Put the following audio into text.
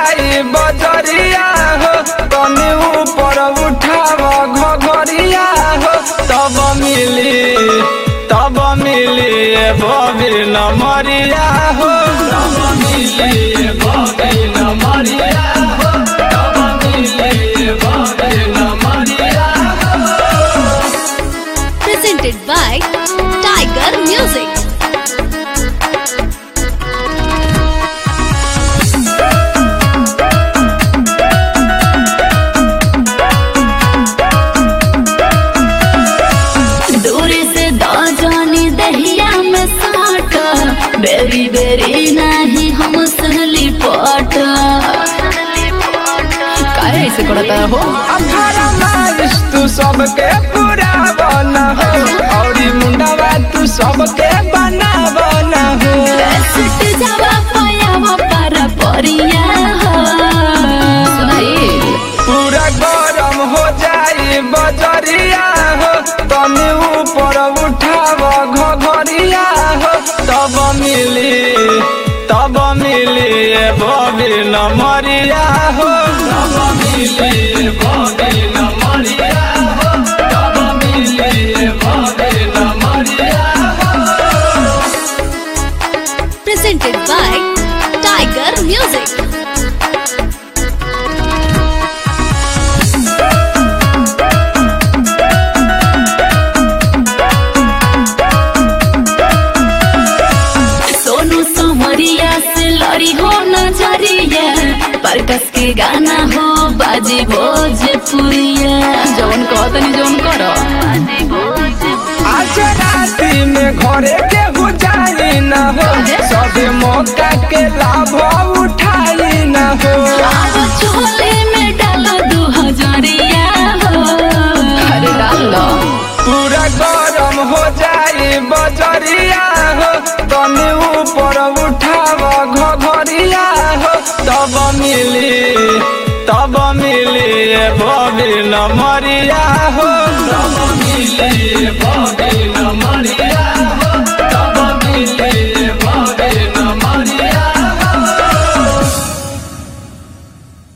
जाई बजरिया हो तनी ऊपर उठाव घघरिया हो तब मिली बबी नमरिया हो तब मिली बबी नमरिया हो तब मिली बबी नमरिया हो। Presented by Tiger Music. बेरी बेरी नहीं हम सहली पाट काहे ऐसे करता हो अखाड़ा मारिस तू सबके पूरा बना हो औरी मुंडावा तू सबके बना बना हो सुट जावा पायावा पारा परिया हो सुनाई पूरा गरम हो जाई बजरिया हो तनी ऊपर उठाव घघरिया हो तब मिली बबी नमरिया हो तब मिली बबी नमरिया हो तब मिली बबी नमरिया हो। Presented by Tiger Music. हो नजरिया परकस के गाना हो बाजी भोजपुरिया जौन कहतनी जौन करो आज राती में घरे के हो जाई न हो सब मौका के लाभ उठाई न हो अब चोले में डालो 2000 हो अरे डालो पूरा गरम हो जाई बजरिया हो तनी ऊपर उठाव घघरिया हो तब मिली बबी नमरिया हो तब मिली